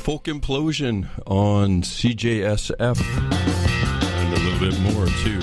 Folk Implosion on CJSF. And a little bit more, too.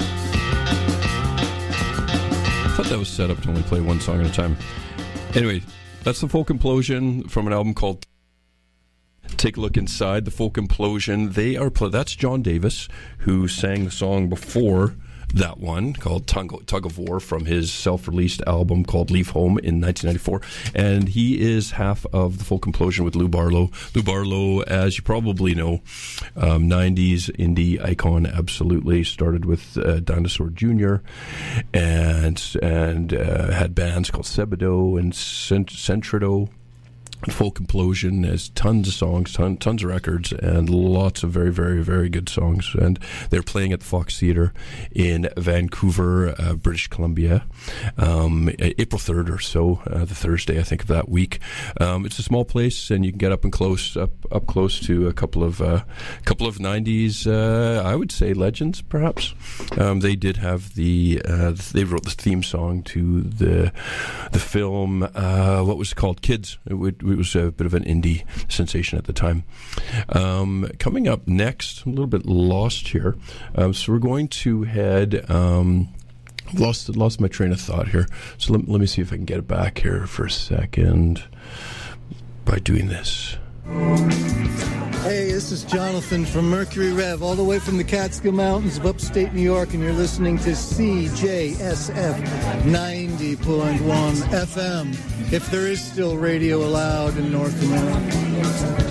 I thought that was set up to only play one song at a time. Anyway, that's the Folk Implosion from an album called Take a Look Inside. The Folk Implosion, that's John Davis, who sang the song before that one called Tug of War from his self-released album called Leave Home in 1994. And he is half of the Folk Implosion with Lou Barlow. Lou Barlow, as you probably know, 90s indie icon, absolutely. Started with Dinosaur Jr. and had bands called Sebadoh and Centrido. Folk Implosion has tons of songs, tons of records, and lots of very, very, very good songs. And they're playing at the Fox Theatre in Vancouver, British Columbia, April 3rd or so, the Thursday, I think, of that week. It's a small place, and you can get up close to a couple of 90s, I would say, legends, perhaps. They did have they wrote the theme song to the film, what was it called? Kids. It was a bit of an indie sensation at the time. Coming up next, I'm a little bit lost here. So we're going to head... lost my train of thought here. So let me see if I can get it back here for a second by doing this. Hey, this is Jonathan from Mercury Rev, all the way from the Catskill Mountains of upstate New York, and you're listening to CJSF 90.1 FM, if there is still radio allowed in North America.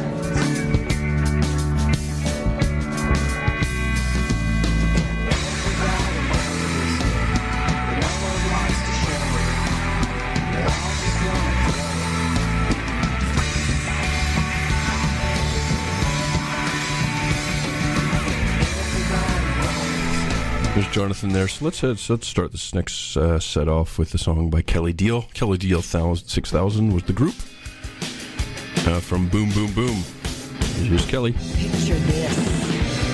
There's Jonathan there. So let's start this next set off with the song by Kelly Deal. Kelly Deal 6000 was the group from Boom Boom Boom. Here's Kelly. Picture this.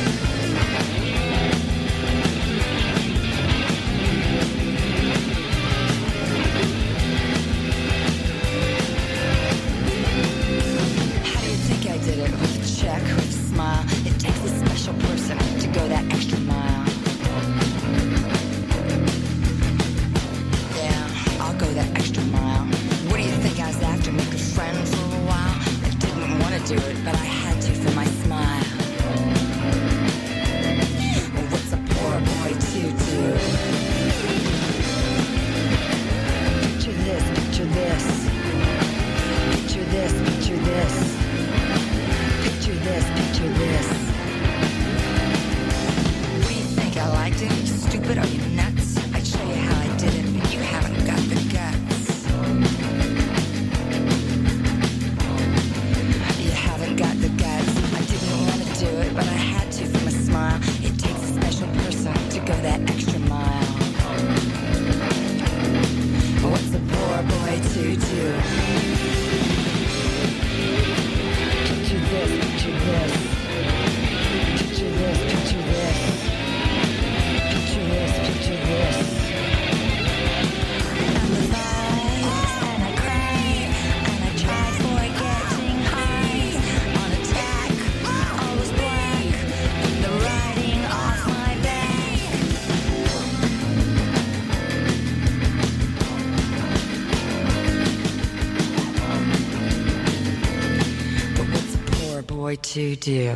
To do.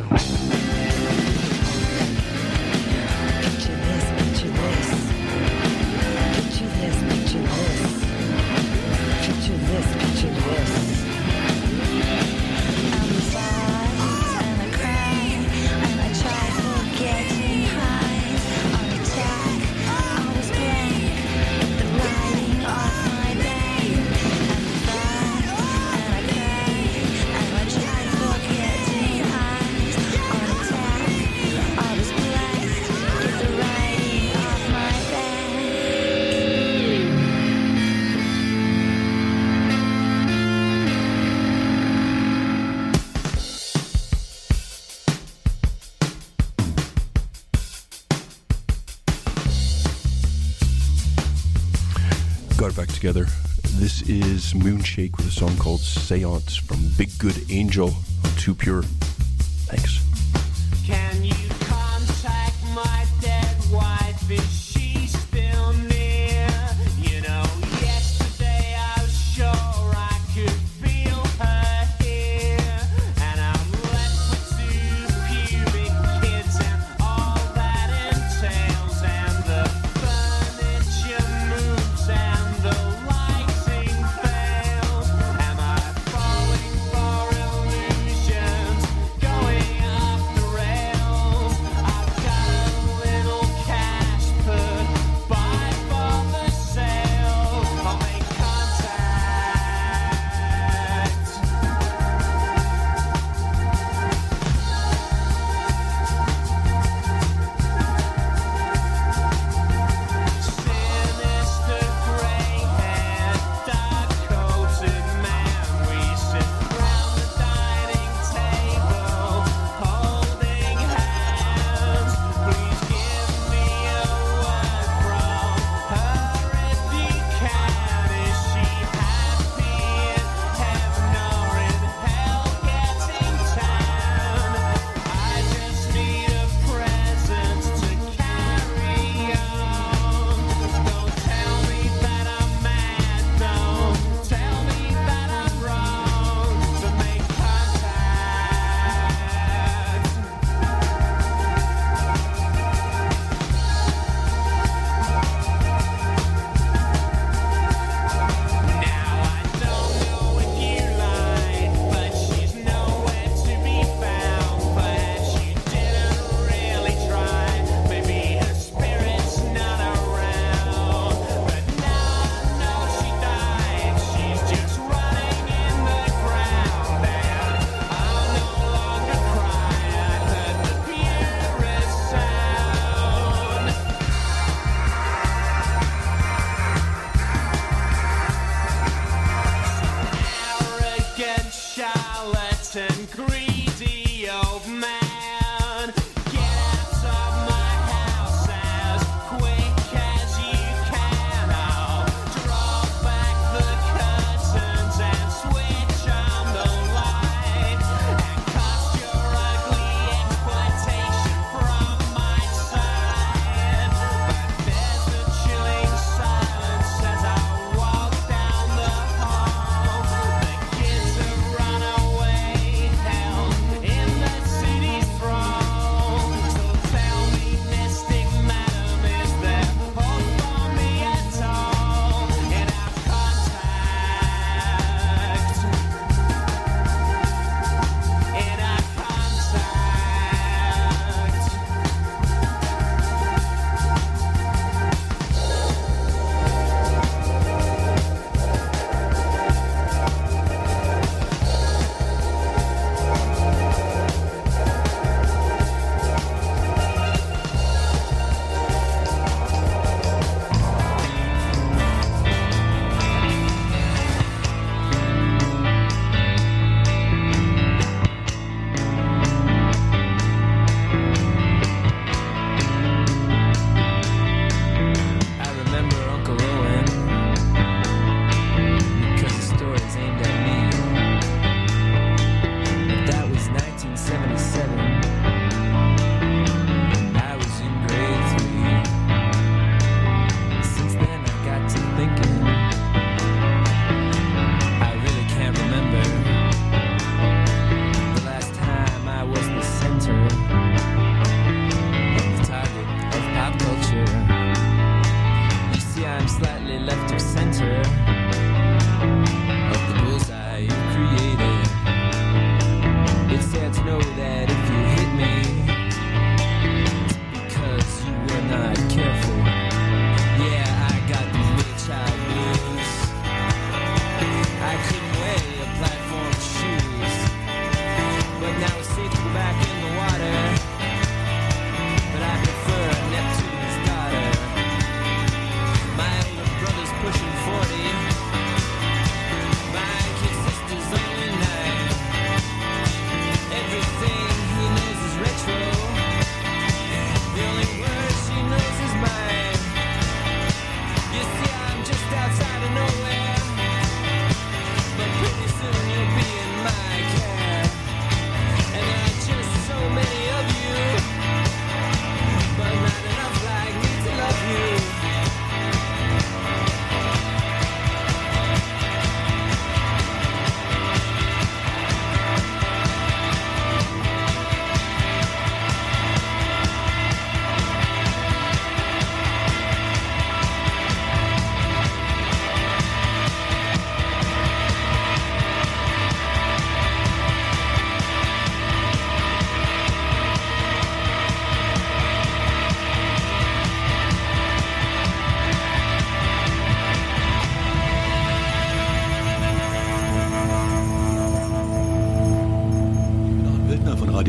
Back together. This is Moonshake with a song called Seance from Big Good Angel on Too Pure. Thanks. Can you contact my dead wife? Is she still near? You know, yesterday I was sure I could feel her here. And I'm left with 2 pubic kids and all that entails. And the furniture moves and the lighting fails. Am I falling for illusions? Going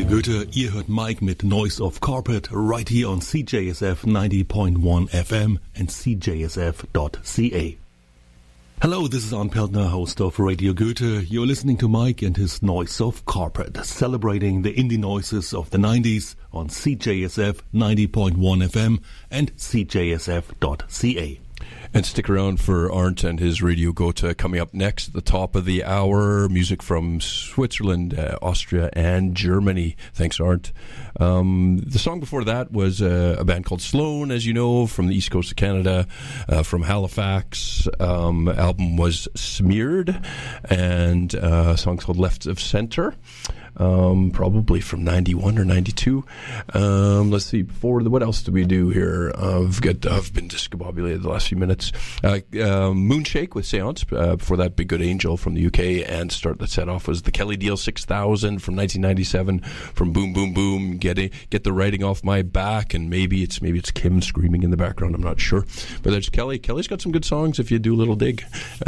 Goethe, ihr hört Mike mit Noise of Carpet right here on CJSF 90.1 FM and CJSF.ca. Hello, this is Arne Peltner, host of Radio Goethe. You're listening to Mike and his Noise of Carpet, celebrating the indie noises of the 90s on CJSF 90.1 FM and CJSF.ca. And stick around for Arndt and his Radio Goethe. Coming up next at the top of the hour, music from Switzerland, Austria, and Germany. Thanks, Arndt. The song before that was a band called Sloan, as you know, from the east coast of Canada, from Halifax. Album was Smeared, and a song called Left of Center. Probably from 91 or 92. Let's see, what else do we do here? I've been discombobulated the last few minutes. Moonshake with Seance, before that, Big Good Angel from the UK, and start the set off was the Kelly Deal 6000 from 1997, from Boom Boom Boom, Get the Writing Off My Back, and maybe it's Kim screaming in the background, I'm not sure. But there's Kelly. Kelly's got some good songs if you do a little dig.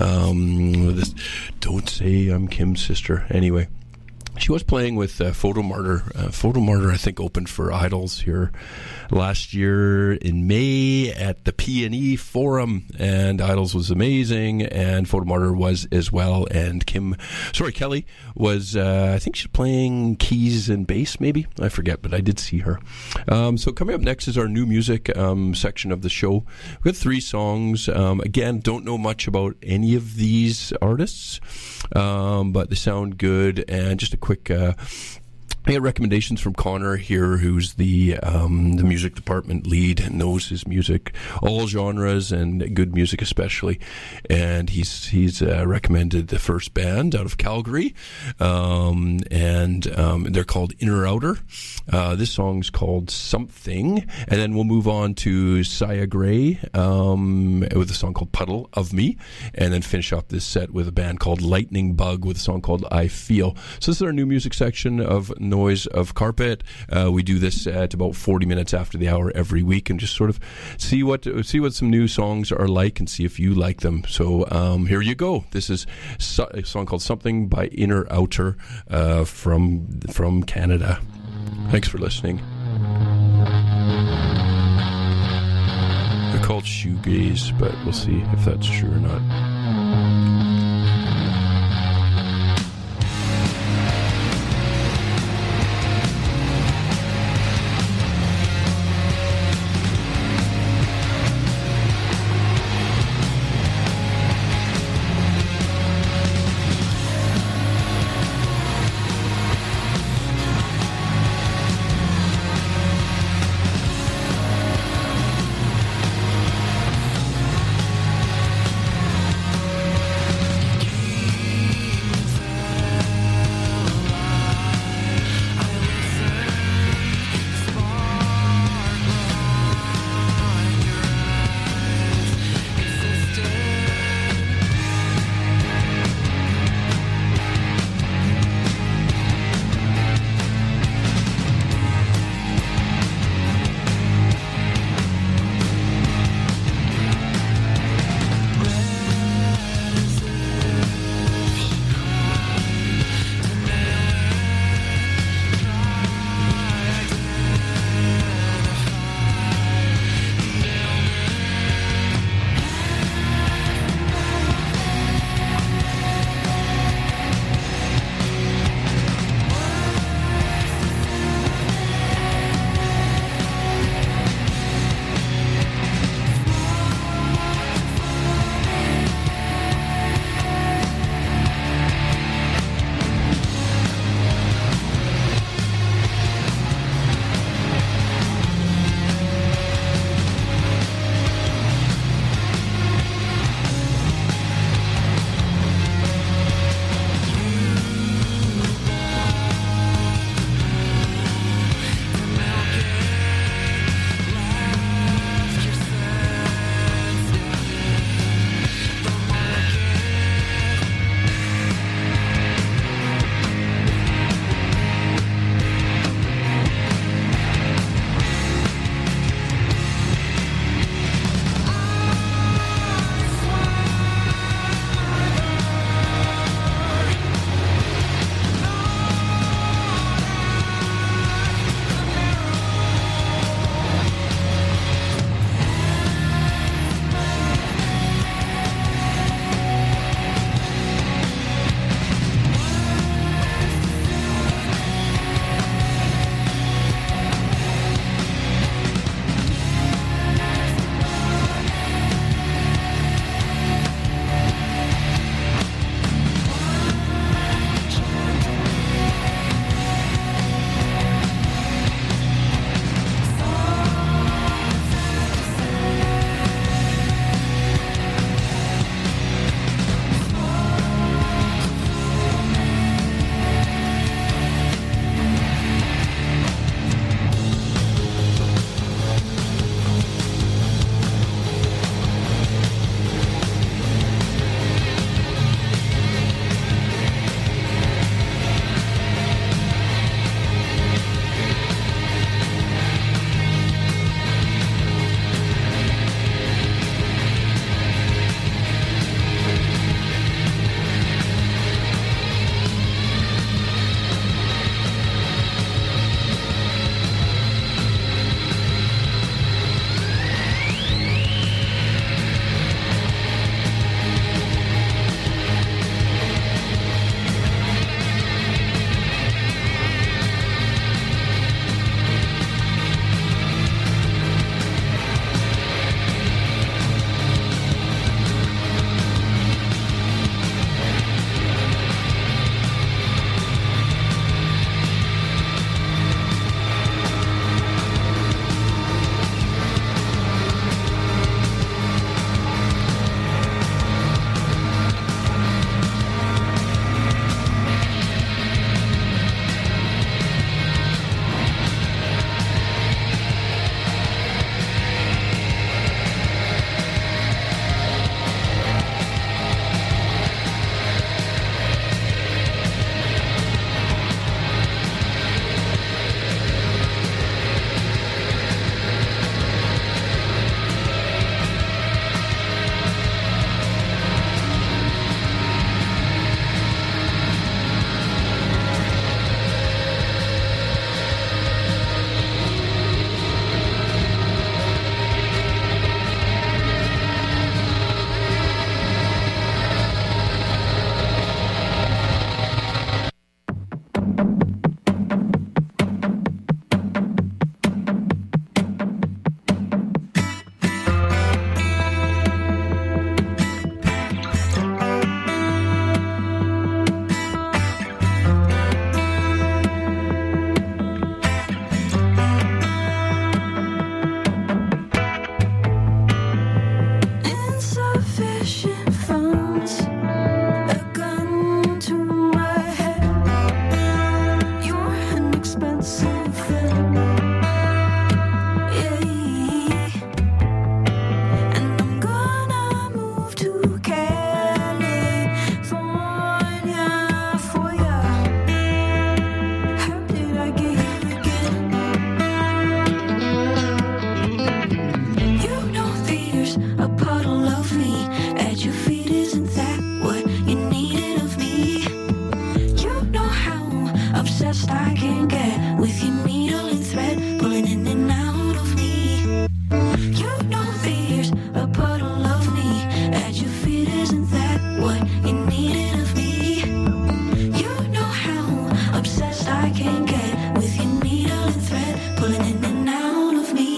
Don't Say I'm Kim's Sister. Anyway. She was playing with Photomartyr. Photomartyr, I think, opened for Idols here last year in May at the P&E Forum, and Idols was amazing, and Photomartyr was as well. And Kelly was, I think she's playing keys and bass, maybe, I forget, but I did see her. So coming up next is our new music section of the show. We have 3 songs. Again, don't know much about any of these artists, but they sound good. And just a quick I got recommendations from Connor here, who's the music department lead and knows his music, all genres and good music especially. And he's recommended the first band out of Calgary, and they're called Inner Outer. This song's called Something, and then we'll move on to Saya Gray with a song called Puddle of Me, and then finish off this set with a band called Lightning Bug with a song called I Feel. So this is our new music section of Noise of Carpet. We do this at about 40 minutes after the hour every week, and just sort of see what some new songs are like and see if you like them. So here you go. This is a song called Something by Inner Outer from Canada. Thanks for listening. They're called shoegaze, but we'll see if that's true or not. puddle of me at your feet. Isn't that what you needed of me? You know how obsessed I can get with your needle and thread pulling in and out of me. You know there's a puddle of me at your feet. Isn't that what you needed of me? You know how obsessed I can get with your needle and thread pulling in and out of me.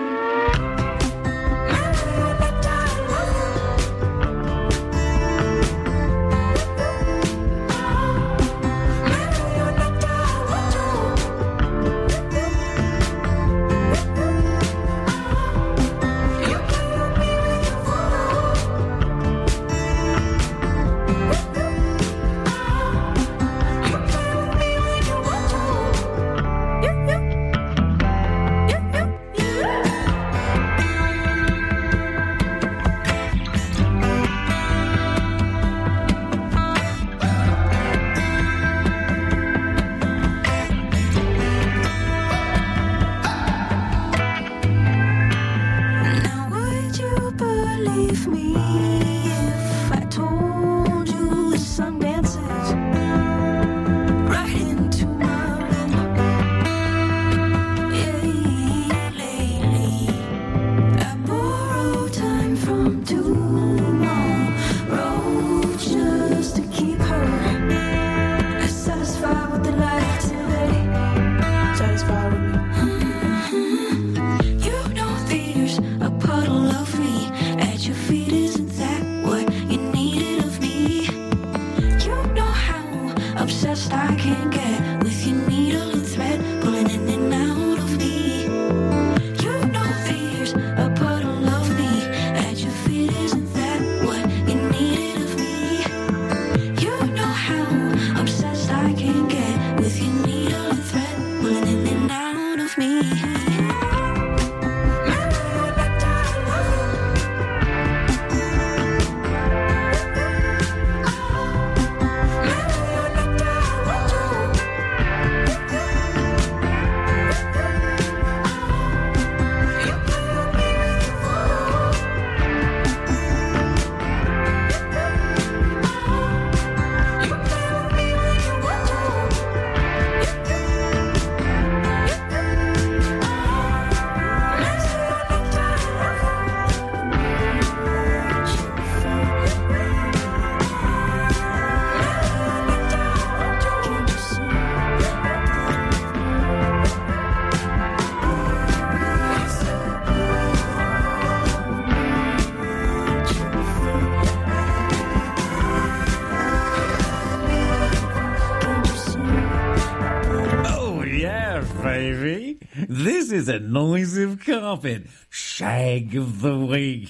This is a noise of carpet. Shag of the week.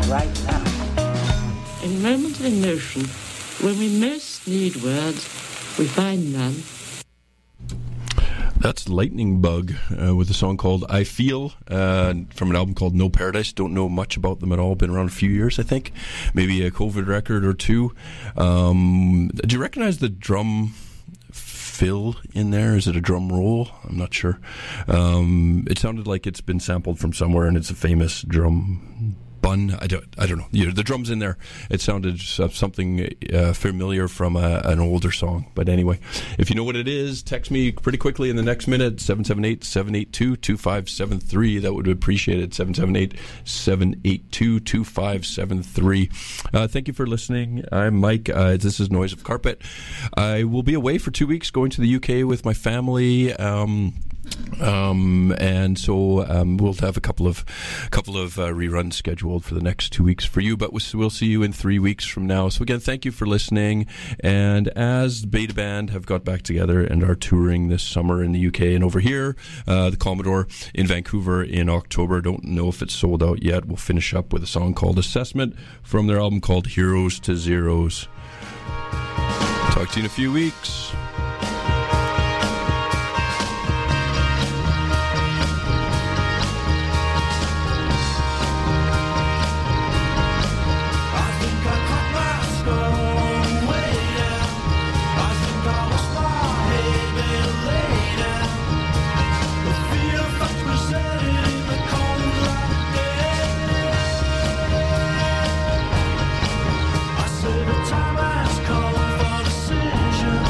right now. In moments of emotion, when we most need words, we find none. That's Lightning Bug with a song called I Feel from an album called No Paradise. Don't know much about them at all. Been around a few years, I think. Maybe a COVID record or two. Do you recognize the drum fill in there? Is it a drum roll? I'm not sure. It sounded like it's been sampled from somewhere and it's a famous drum bun. I don't know. The drums in there, it sounded something familiar from an older song. But anyway, if you know what it is, text me pretty quickly in the next minute, 778-782-2573. That would be appreciated, 778-782-2573. Thank you for listening. I'm Mike. This is Noise of Carpet. I will be away for 2 weeks going to the UK with my family. And so we'll have a couple of reruns scheduled for the next 2 weeks for you, but we'll see you in 3 weeks from now. So again, thank you for listening. And as the Beta Band have got back together and are touring this summer in the UK and over here, the Commodore in Vancouver in October. Don't know if it's sold out yet. We'll finish up with a song called Assessment from their album called Heroes to Zeros. Talk to you in a few weeks. Time has come for decision.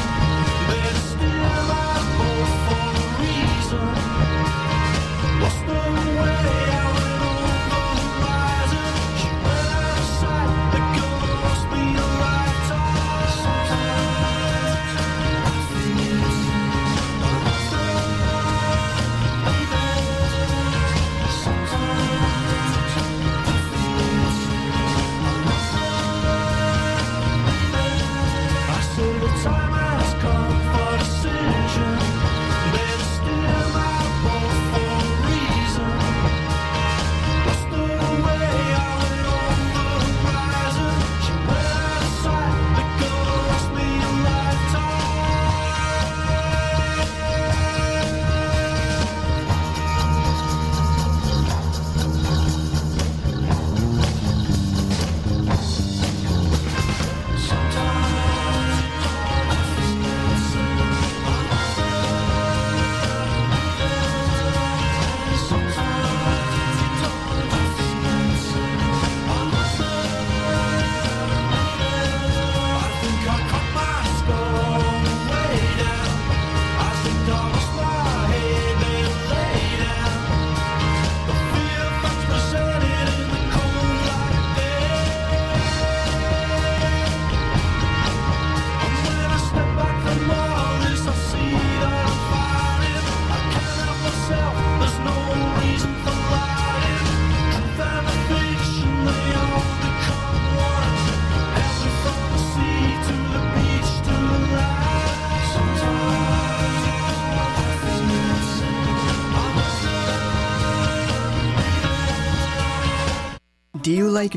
Do you like